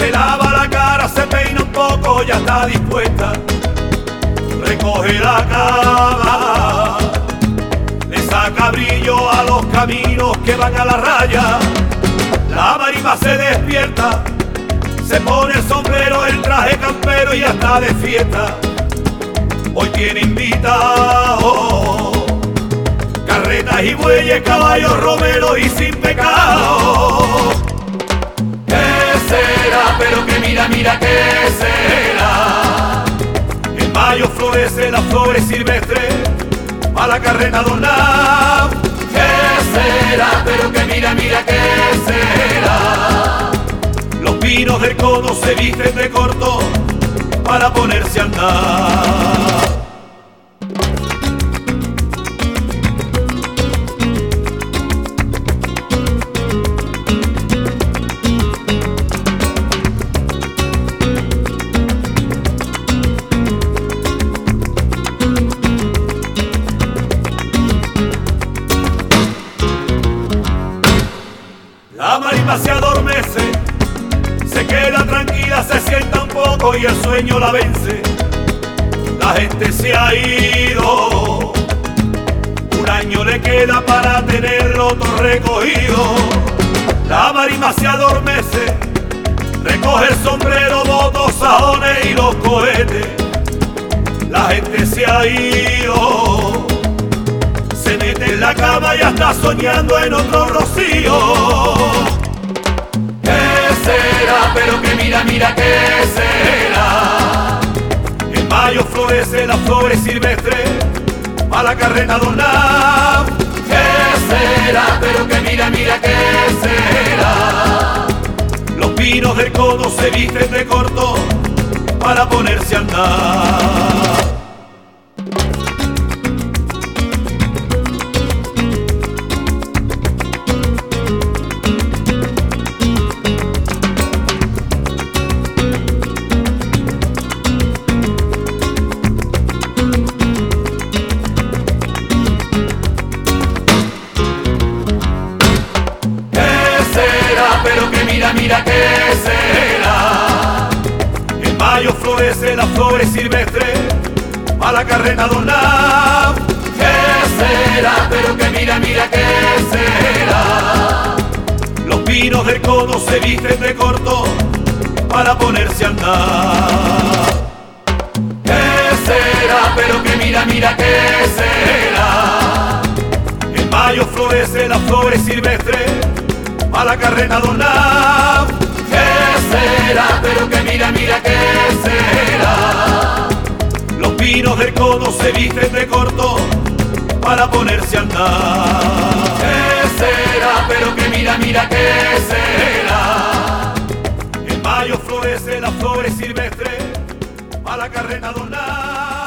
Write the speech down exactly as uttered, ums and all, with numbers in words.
Se lava la cara, se peina un poco, ya está dispuesta. Recoge la cama, le saca brillo a los caminos que van a la raya. La marimba se despierta, se pone el sombrero, el traje campero y ya está de fiesta. Hoy tiene invitados, carretas y bueyes, caballos, romeros y sin pecado. ¿Qué será? Pero que mira, mira, ¿qué será? En mayo florece las flores silvestres a la carreta adornada. ¿Qué será? Pero que mira, mira, ¿qué será? Los pinos del cono se visten de corto para ponerse a andar. La marimba se adormece, se queda tranquila, se sienta un poco y el sueño la vence. La gente se ha ido, un año le queda para tenerlo todo recogido. La marimba se adormece, recoge el sombrero, botos, sajones y los cohetes. La gente se ha ido, se mete en la cama y ya está soñando en otro rocío. ¿Qué será? Pero que mira, mira, ¿qué será? En mayo florece las flores silvestres a la carreta adornada. ¿Qué será? Pero que mira, mira, ¿qué será? Los pinos del cono se visten de corto para ponerse a andar. Pero que mira, mira, ¿qué será? En mayo florece las flores silvestres a la carreta adornada. ¿Qué será? Pero que mira, mira, ¿qué será? Los pinos del cono se visten de corto para ponerse a andar. ¿Qué será? Pero que mira, mira, ¿qué será? En mayo florece las flores silvestres a la carreta adornada. ¿Qué será? Pero que mira, mira, ¿qué será? Los pinos del cono se visten de corto para ponerse a andar. ¿Qué será? Pero que mira, mira, ¿qué será? En mayo florece las flores silvestres a la carreta adornada.